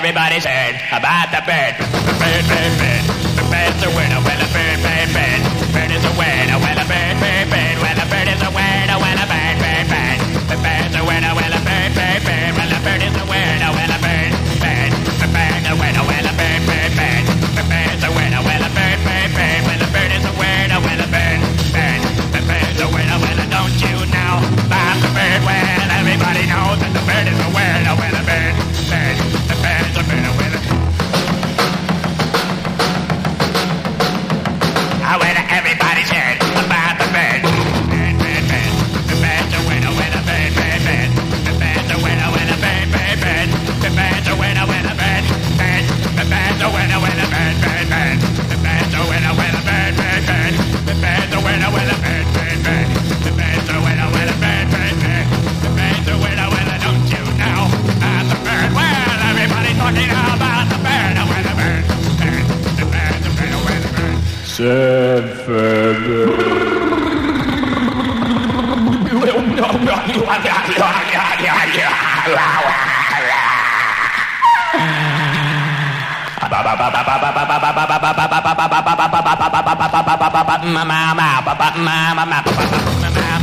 everybody's heard about the bird. Bird, bird, bird. The bird's a word, well, a bird, bird, bird. Bird is a word, well, a bird, bird, bird. Well, a bird is a word, well, a bird, bird, bird. The bird's a word, well, a bird, bird, bird. Well, a bird is a word, well, a bird, bird. The bird's a word, well, a bird, bird, bird. The bird's a word, well, a bird, bird, bird. Well, a bird is a word, well, a bird, bird. The bird's a word, well, don't you know about the bird? Well, everybody knows that the bird is a word, well, a bird, bird. The bird's a word, well, everybody's heard about the bird. Bird, bird, bird. The bird's a winner, winner, bird, bird, bird. The bird's a winner, winner, bird, bird, bird. The bird's a winner, winner, bird, bird. The bird's a winner, winner, bird, bird, bird. The bird's a winner, winner, bird, bird, bird. The bird's a winner, winner, bird, bird, bird. The bird's a winner, winner, bird, bird, bird. The bird's a winner, winner, don't you know about the bird? Well, everybody's talking about the bird, a winner, bird, bird. The bird's a winner, winner, bird. Mama